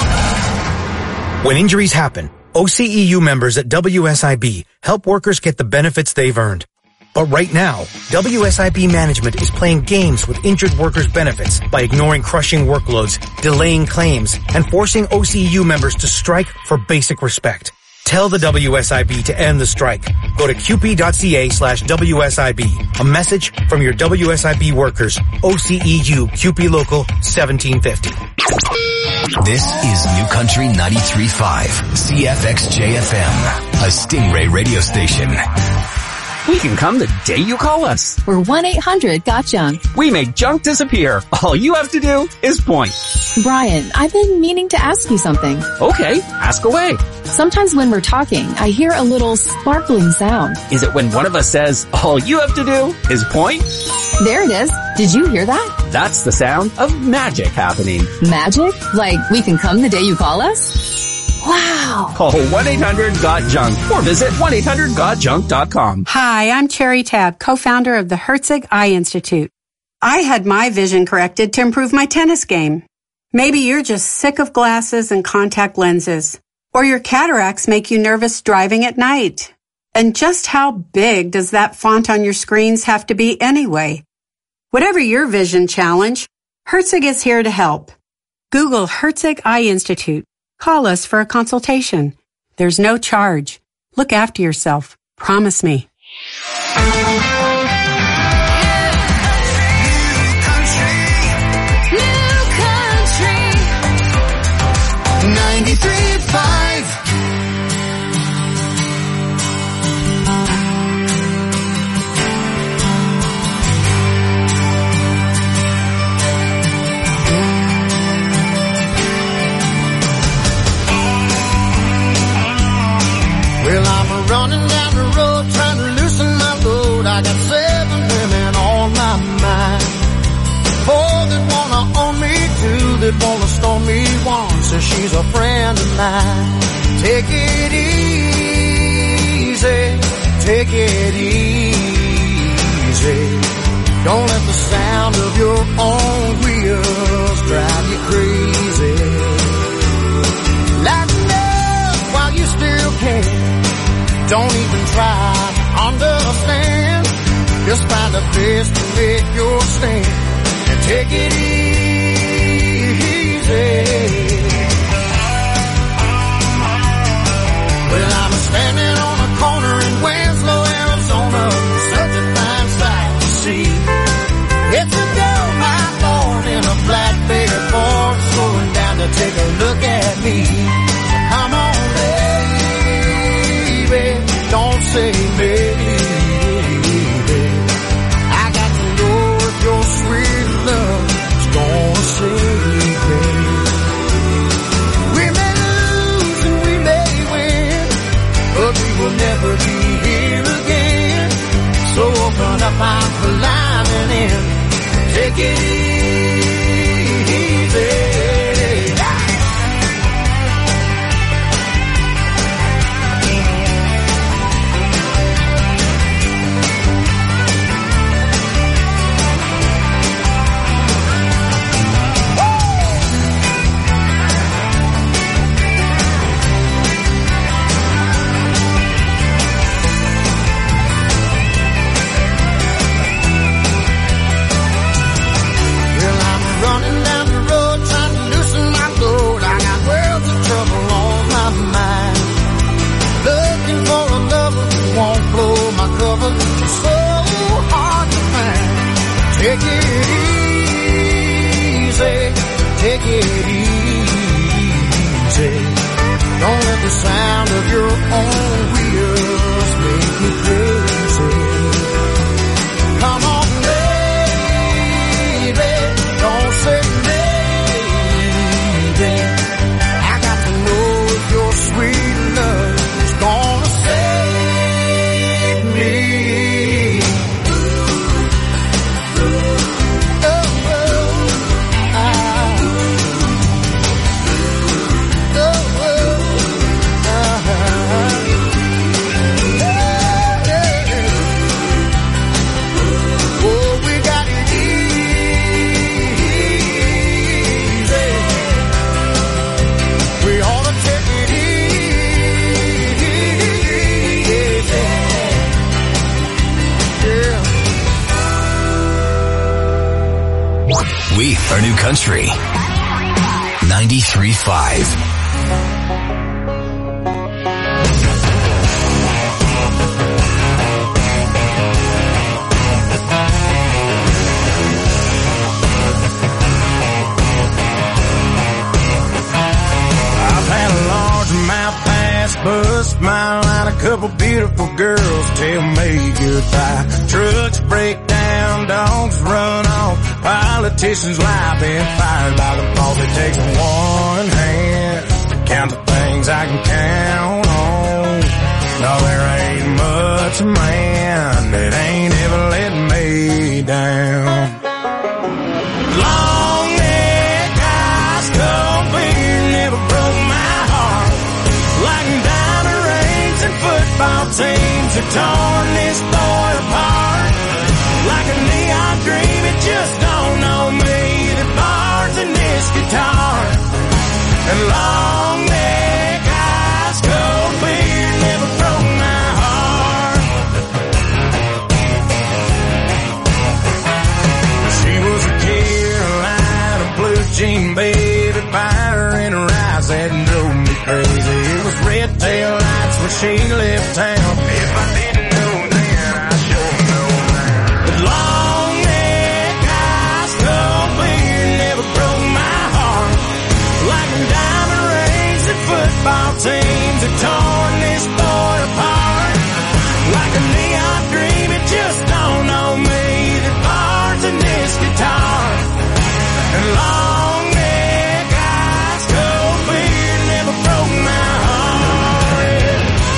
S27: out! When injuries happen, O C E U members at W S I B help workers get the benefits they've earned. But right now, W S I B management is playing games with injured workers' benefits by ignoring crushing workloads, delaying claims, and forcing O C E U members to strike for basic respect. Tell the W S I B to end the strike. Go to qp.ca slash WSIB. A message from your W S I B workers. O C E U Q P Local seventeen fifty.
S5: This is New Country ninety-three point five, C F X J F M, a Stingray radio station.
S28: We can come the day you call us.
S12: We're one eight hundred got junk.
S28: We make junk disappear. All you have to do is point.
S12: Brian, I've been meaning to ask you something.
S28: Okay, ask away.
S12: Sometimes when we're talking, I hear a little sparkling sound.
S28: Is it when one of us says, all you have to do is point?
S12: There it is. Did you hear that?
S28: That's the sound of magic happening.
S12: Magic? Like we can come the day you call us? Wow.
S28: Call one eight hundred got junk or visit one eight hundred got junk dot com.
S29: Hi, I'm Cherry Tab, co-founder of the Herzig Eye Institute. I had my vision corrected to improve my tennis game. Maybe you're just sick of glasses and contact lenses, or your cataracts make you nervous driving at night. And just how big does that font on your screens have to be anyway? Whatever your vision challenge, Herzig is here to help. Google Herzig Eye Institute. Call us for a consultation. There's no charge. Look after yourself. Promise me.
S1: ninety-three point five. Well, I'm running down the road trying to loosen my load. I got seven women on my mind. Four that wanna own me, two that wanna stone me, one says she's a friend of mine. Take it easy, take it easy. Don't let the sound of your own wheels drive you crazy. Lighten up while you still can. Don't even try to understand. Just find a place to make your stand and take it easy. Well, I'm standing on a corner in
S4: stop out for lining in. Take it easy. Take it easy, take it easy. Don't let the sound of your own wheels make you crazy. Come on, baby, don't say maybe. I got to know if your sweet love is gonna save me.
S5: We are New Country ninety-three point five.
S4: Bus mile and a couple beautiful girls tell me goodbye. Trucks break down, dogs run off, politicians lie, been fired by the boss. It takes one hand to count the things I can count on. No, there ain't much man that ain't ever let me down. Long neck ice cold beer never broke my heart like diamond rings and football teams have torn this boy apart. Like a neon dream, it just don't know me. The bars in this guitar and long neck ice cold beer never broke my heart. She was a Carolina blue jean baby, fire in her eyes that drove me crazy. It was red tail lights when she left town. If I didn't know then, I sure know now. But long neck ice cold beer never broke my heart. Like diamond rings and football teams have torn this boy apart. Like a neon dream, it just don't know me. The bars in this guitar and long neck ice cold beer never broke my heart.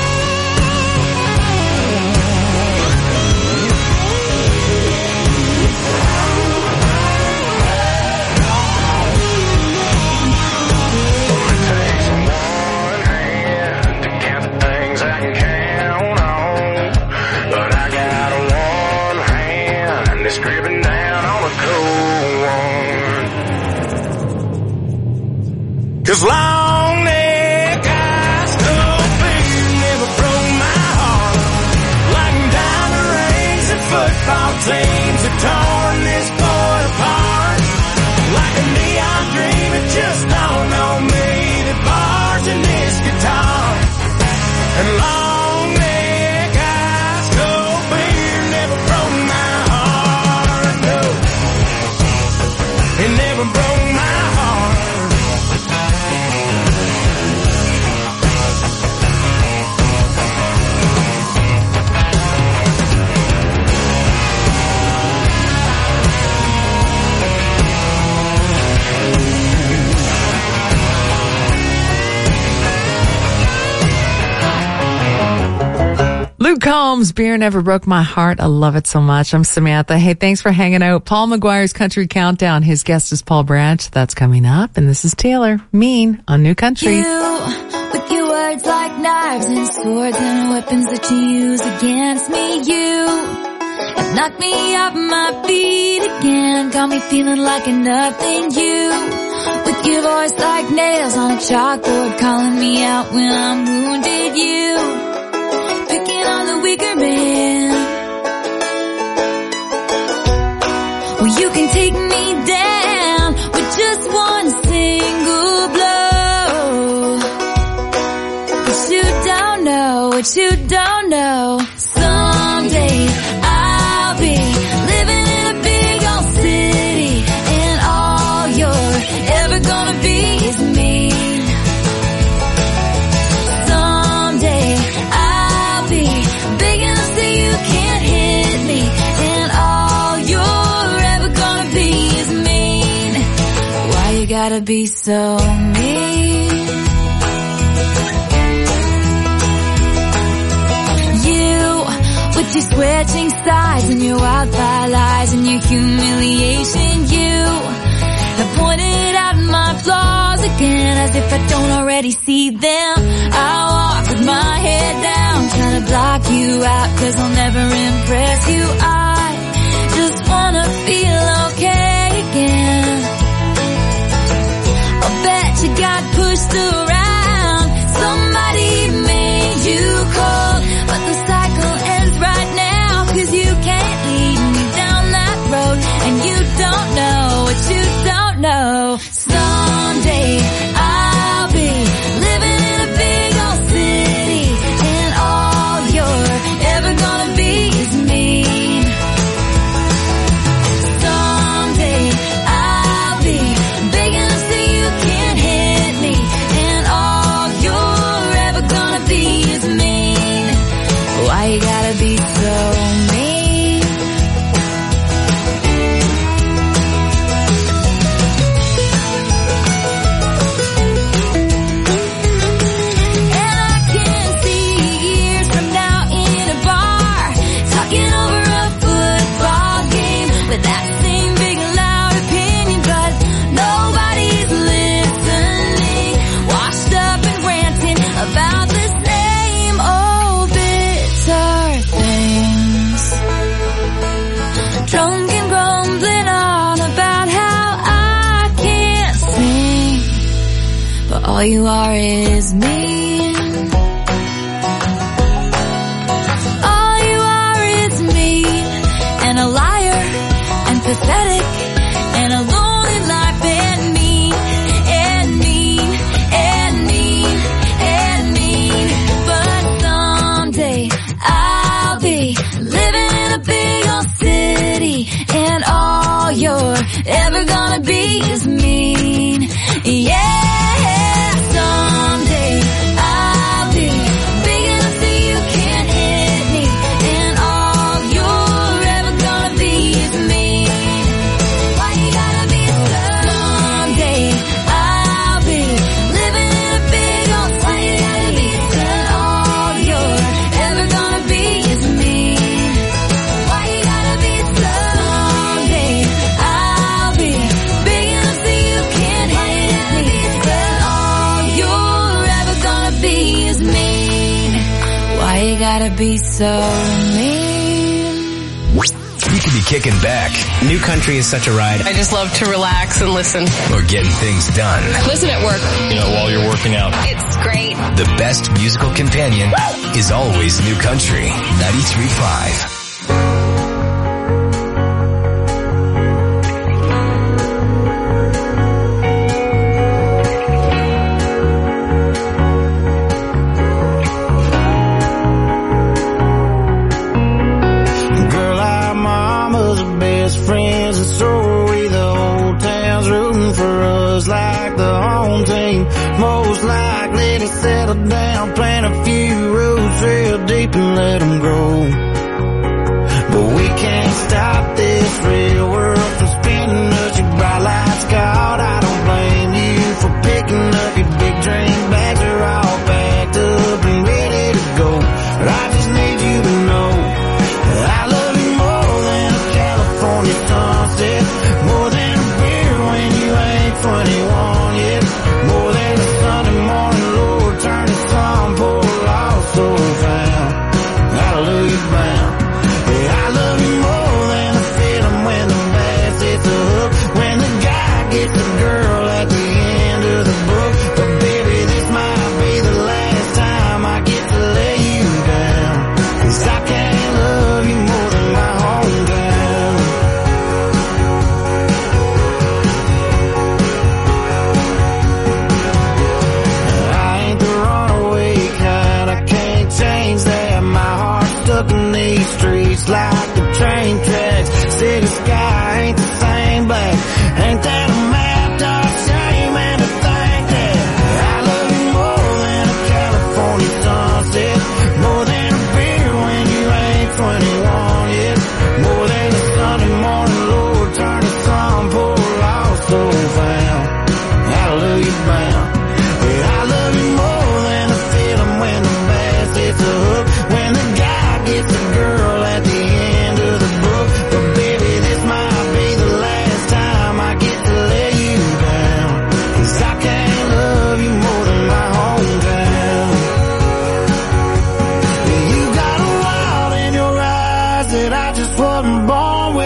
S4: It takes one hand to count the things I can count on, but I got one hand that's gripping down on a cold one. 'Cause long neck ice cold beer never broke my heart. Like diamond rings and football teams have torn this boy apart. Like a neon dream, it just don't know me. The bars in this guitar and long neck ice cold beer never broke my heart. No, it never broke my heart.
S2: Combs, Beer Never Broke My Heart. I love it so much. I'm Samantha. Hey, thanks for hanging out. Paul McGuire's Country Countdown. His guest is Paul Branch. That's coming up. And this is Taylor, Mean, on New Country.
S9: You, with your words like knives and swords and weapons that you use against me. You have knocked me off my feet again. Got me feeling like a nothing. You, with your voice like nails on a chalkboard, calling me out when I'm wounded. You, picking on the weaker man. Well, you can take me down with just one single blow. But you don't know what you don't know. Someday I'll be living in a big old city, and all you're ever gonna be is me. Someday I'll be big enough so you can't hit me, and all you're ever gonna be is mean. Why you gotta be so mean? With your switching sides and your wildfire lies and your humiliation, you have pointed out my flaws again as if I don't already see them. I walk with my head down, trying to block you out, cause I'll never impress you. I just wanna feel okay again. I bet you got pushed around, somebody made you cold, but the cycle ends right now, cause you can't lead me down that road, and you don't know what you don't know. Someday I'll be living in a big old city, and all you're ever gonna be is mean. Someday I'll be big enough so you can't hit me, and all you're ever gonna be is mean. Why you gotta be so mean? And I can see years from now in a bar, talking over a football game with that same big loud opinion, but nobody's listening, washed up and ranting about the same old bitter things, drunk and grumbling on about how I can't sing, but all you are is mean. All you are is mean, and a liar, and pathetic, and a lonely life, and mean, and mean, and mean, and mean. But someday I'll be living in a big old city, and all you're ever gonna be is mean. Yeah. Someday I'll be big enough so you can't hit me, and all you're ever gonna be is mean. Why you gotta be so? Someday I'll be living in a big old city, and all you're ever gonna be is mean. Why you gotta be so? Someday I'll be big enough so you can't hit me, and all you're ever gonna be is mean. Why you gotta be so mean?
S5: You could be kicking back.
S11: New Country is such a ride.
S13: I just love to relax and listen.
S5: Or getting things done.
S13: Listen at work.
S25: You know, while you're working out.
S13: It's great.
S5: The best musical companion is always New Country ninety-three point five.
S1: Girl, our mama's best friends, and so are we. The whole town's rooting for us like the home team. Most likely to settle down, plant a few roots real deep and let them grow.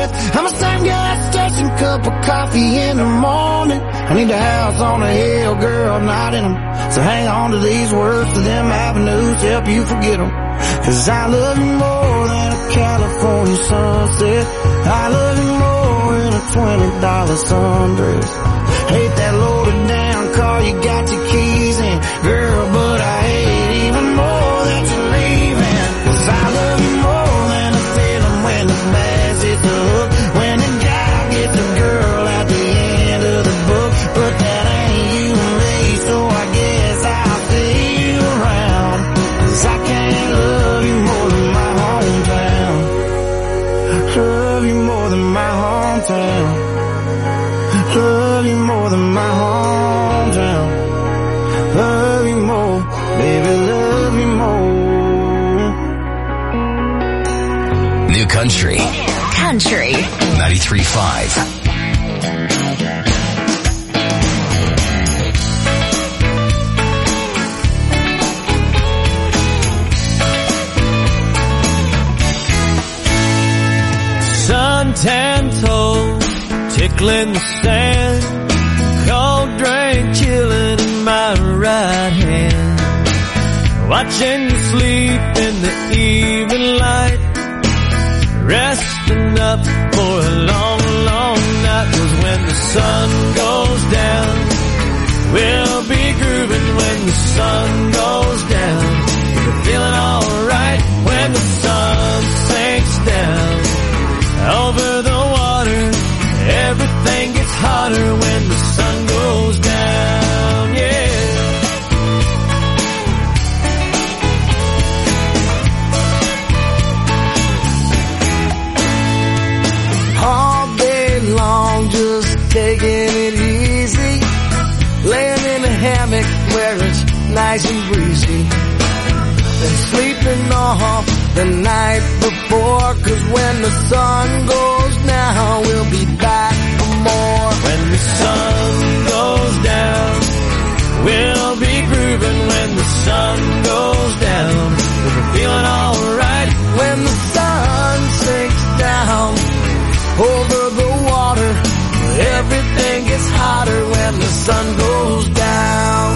S1: left. I'm a same gas station, cup of coffee in the morning. I need a house on a hill, girl, not in them. So hang on to these words, to them avenues, help you forget them. Cause I love you more than a California sunset. I love you more than a twenty dollar sundress. Hate that loaded down car you got your keys in, girl, but I hate even more that you're leaving. Cause I love you more than a feeling when the bass hits the hook, when the guy gets the girl at the end of the book. But that ain't you and me, so I guess I'll see you around. Cause I can't love you more than my hometown. Love you more than my hometown. Love you more than my hometown. Love you more, baby, love you more.
S5: New Country.
S12: Country.
S5: ninety-three point five.
S4: Suntan toes, tickling the sand, cold drink chilling in my right hand, watching you sleep in the evening light, resting up for a long, long night. 'Cause when the sun goes down, we'll be grooving when the sun goes down. We're feeling alright when the sun sinks down. Over the water, everything gets hotter when the sun goes down, yeah.
S1: All day long, just taking it easy, laying in a hammock where it's nice and breezy, and sleeping off the night before. 'Cause when the sun goes down, we'll be back for more.
S4: When the sun goes down, we'll be grooving when the sun goes down. We're feeling alright
S1: when the sun sinks down. Over the water, everything gets hotter when the sun goes down.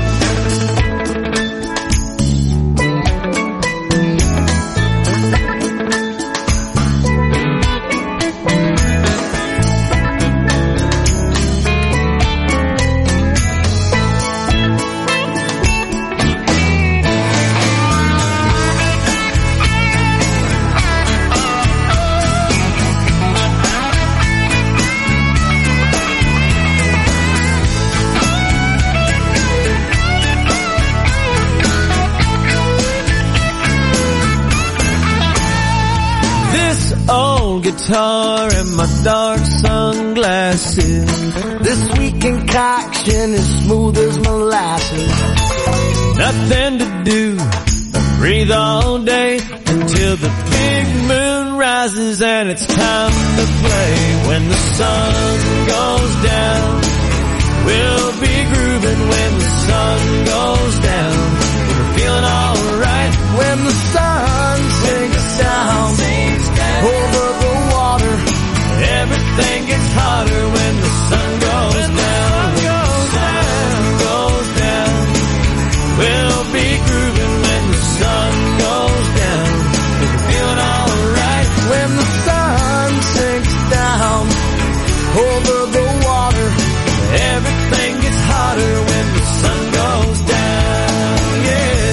S4: guitar and my dark sunglasses.
S1: This sweet concoction is smooth as molasses.
S4: Nothing to do but breathe all day until the big moon rises and it's time to play. When the sun goes down, we'll be grooving when the sun goes down. We're feeling alright
S1: when the sun sinks down. Over the water,
S4: everything gets hotter when the sun goes down. When the sun goes down, we'll be grooving when the sun goes down. We're feeling alright
S1: when the sun sinks down. Over the water,
S4: everything gets hotter when the sun goes down. Yeah.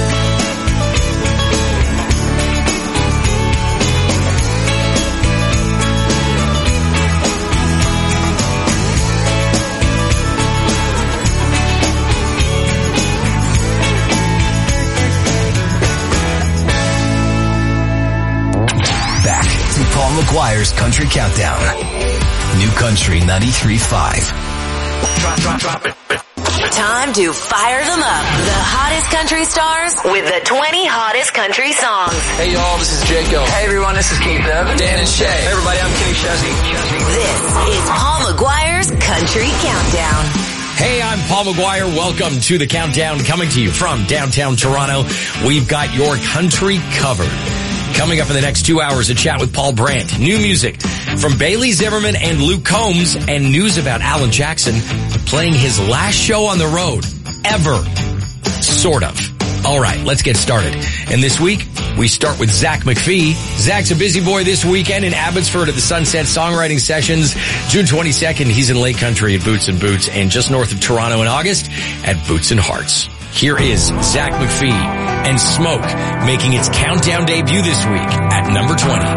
S5: Paul McGuire's Country Countdown. New Country ninety-three point five.
S3: Drop, drop, drop it. Time to fire them up. The hottest country stars with the twenty hottest country songs.
S15: Hey y'all, this is Jacob.
S16: Hey everyone, this is Keith Urban.
S15: Dan and Shay.
S16: Hey everybody, I'm Kenny Chesney.
S3: This is Paul McGuire's Country Countdown.
S17: Hey, I'm Paul McGuire. Welcome to the Countdown, coming to you from downtown Toronto. We've got your country covered. Coming up in the next two hours, a chat with Paul Brandt. New music from Bailey Zimmerman and Luke Combs, and news about Alan Jackson playing his last show on the road ever. Sort of. All right, let's get started. And this week, we start with Zach McPhee. Zach's a busy boy this weekend in Abbotsford at the Sunset Songwriting Sessions. June twenty-second, he's in Lake Country at Boots and Boots, and just north of Toronto in August at Boots and Hearts. Here is Zach McPhee and Smoke making its countdown debut this week at number twenty.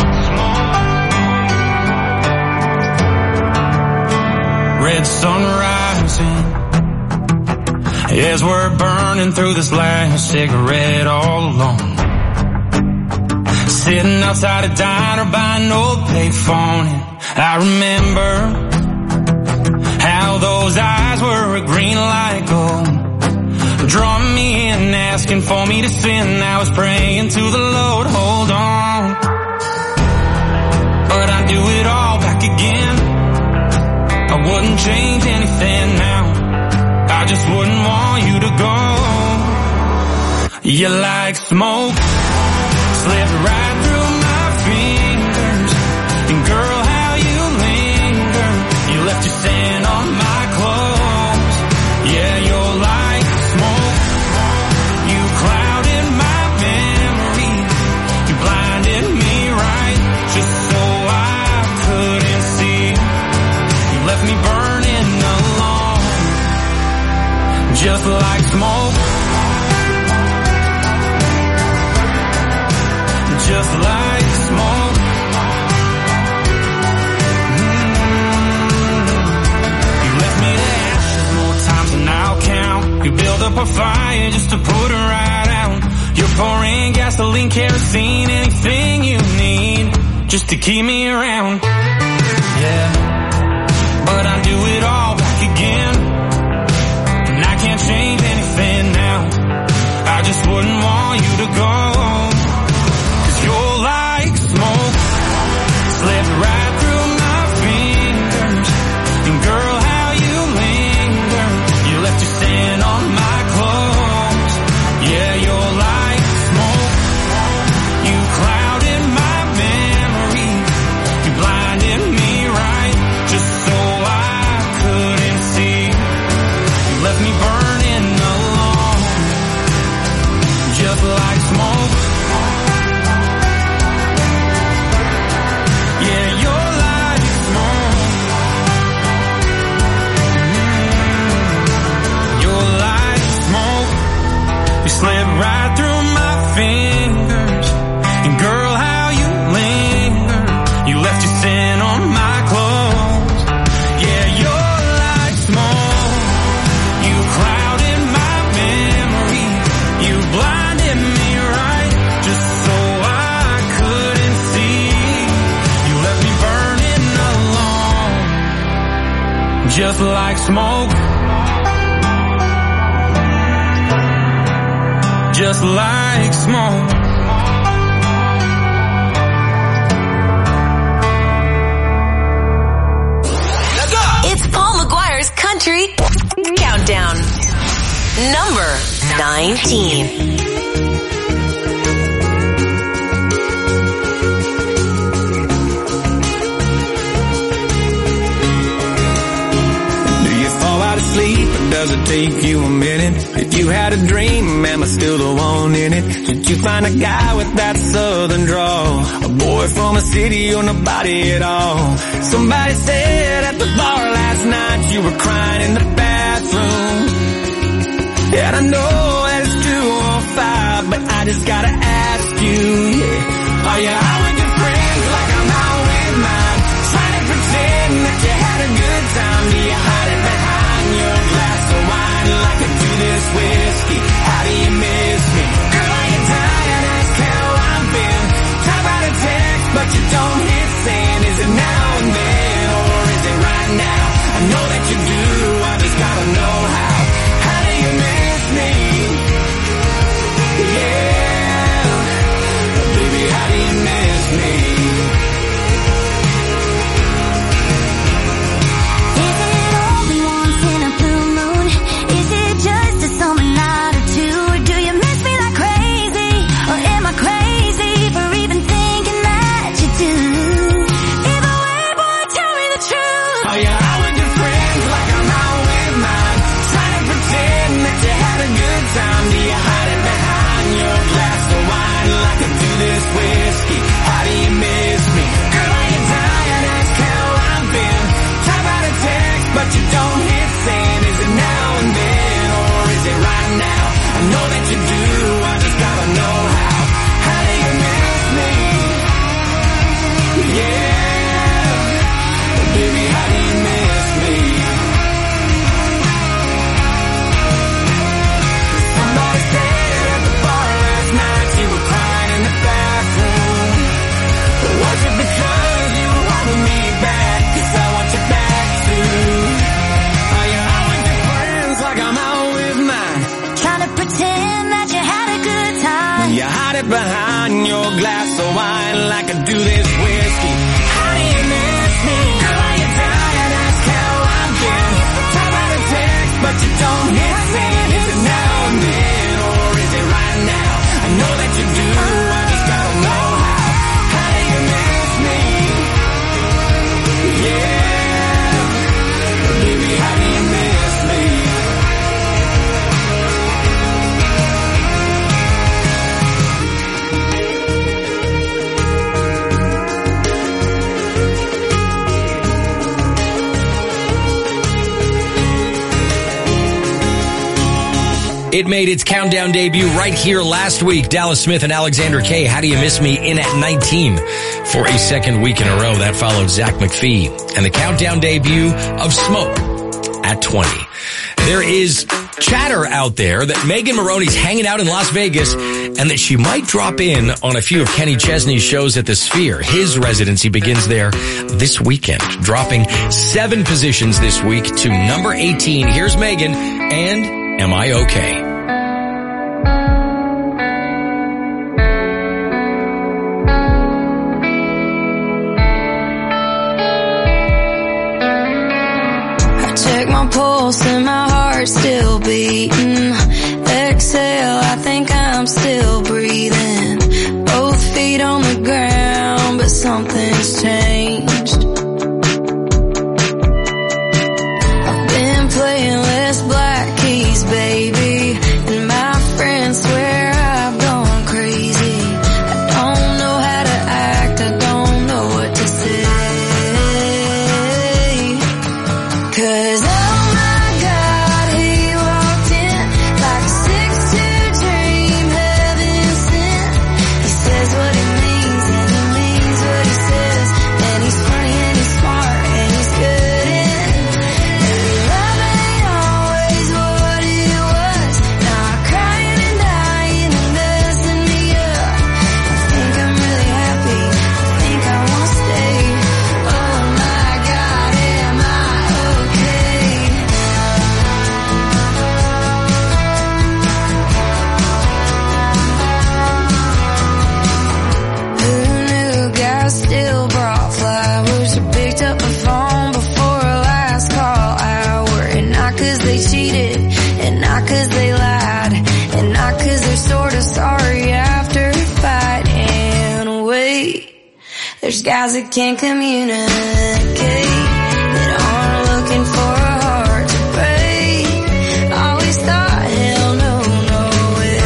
S1: Red sun rising as we're burning through this last cigarette all alone. Sitting outside a diner by an old payphone, and I remember how those eyes were a green light gold, drawing me in, asking for me to sin. I was praying to the Lord, hold on, but I'd do it all back again. I wouldn't change anything now, I just wouldn't want you to go. You're like smoke, slipped right through my fingers. And girl, how you linger, you left your scent on my clothes. Yeah, you're like smoke, you clouded my memory, you blinded me right, just so I couldn't see. You left me burning alone, just like smoke, just like smoke. Mm-hmm. You left me to ashes more times than I'll count. You build up a fire just to put it right out. You're pouring gasoline, kerosene, anything you need just to keep me around. Yeah, but I do it all back again, and I can't change anything now. I just wouldn't want you to go. You're like smoke, slipped right through my fingers. And girl, how you linger, you left your scent on my clothes. Yeah, you're like smoke, you clouded my memory, you blinded me right, just so I couldn't see. You left me burning alone, just like smoke. Slipped right through my fingers. And girl, how you linger, you left your scent on my clothes. Yeah, you're like smoke, you clouded my memory, you blinded me right, just so I couldn't see. You left me burning alone, just like smoke, just like smoke.
S3: It's Paul McGuire's Country Countdown. Number nineteen.
S1: Sleep, or does it take you a minute? If you had a dream, am I still the one in it? Did you find a guy with that southern drawl? A boy from a city or nobody at all? Somebody said at the bar last night you were crying in the bathroom. And I know that it's two oh five, but I just gotta ask you, yeah, are you out with your friends like I'm out with mine? Trying to pretend that you had a good time. Do you hide it behind your glass of wine like I do this whiskey? How do you miss me? Girl, are you dying? Ask how I've been. Type out a text, but you don't hit send. Is it now and then, or is it right now? I know that you do, I just gotta know how. How do you miss me? Yeah, baby, how do you miss me?
S17: It made its countdown debut right here last week. Dallas Smith and Alexander Kay, How Do You Miss Me, in at nineteen for a second week in a row. That followed Zach McPhee and the countdown debut of Smoke at twenty. There is chatter out there that Megan Moroney's hanging out in Las Vegas and that she might drop in on a few of Kenny Chesney's shows at the Sphere. His residency begins there this weekend, dropping seven positions this week to number eighteen. Here's Megan and Am I Okay?
S9: Check my pulse and my heart's still beating. Exhale, I think I'm still breathing. Both feet on the ground, but something's changed. I've been playing less black keys, baby, and my friends swear I've gone crazy. I don't know how to act, I don't know what to say. 'Cause oh my God, he walked in like a six two dream, heaven sent. He says what he means and he means what he says. And he's funny and he's smart and he's good in. Maybe love ain't always what it was. Now I'm crying and dying and messing me up. I think I'm really happy, I think I wanna stay. Oh my God, am I okay? Who knew guys still brought flowers or picked up the phone before a last call hour? And not 'cause they cheated, and not 'cause they lied, and not 'cause they're sort of sorry after a fight. And wait, there's guys that can't communicate, that aren't looking for a heart to break. Always thought, hell no, no way.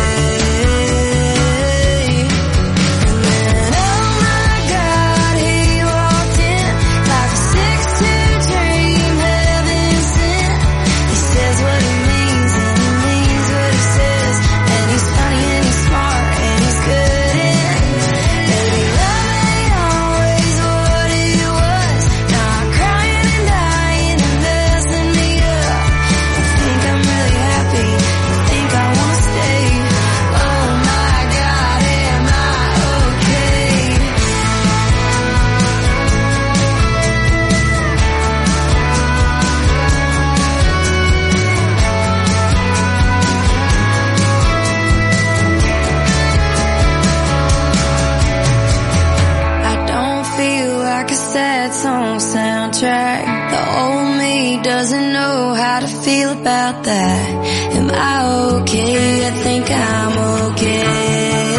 S9: And then, oh my God, he walked in like a six two dream, heaven sent. He says what he means and he means what he says. And he's funny and he's smart and he's good in. Maybe love ain't always what it was. Now I'm crying and dying and messing me up. I think I'm really happy, I think I wanna stay. Oh my God, am I okay? I don't feel like a sad song soundtrack. The old me doesn't know how to feel about that. Am I okay? I think I'm okay.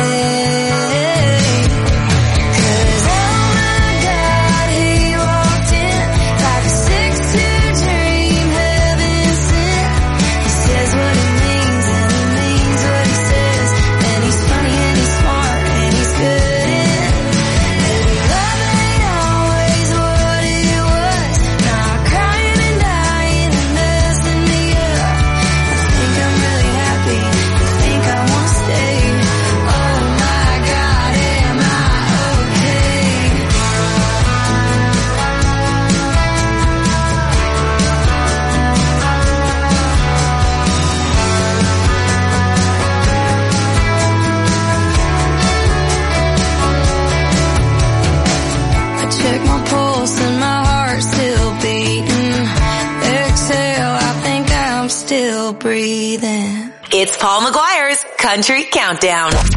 S9: 'Cause oh my God, he walked in like a six two dream, heaven sent. He says what he means and he means what he says. And he's funny and he's smart and he's good in. Maybe love ain't always what it was. Now I'm crying and dying and messing me up. I think I'm really happy, I think I wanna stay. Oh my God, am I okay? I check my pulse and my heart's still beating. Exhale, I think I'm still breathing.
S3: It's Paul McGuire's Country Countdown.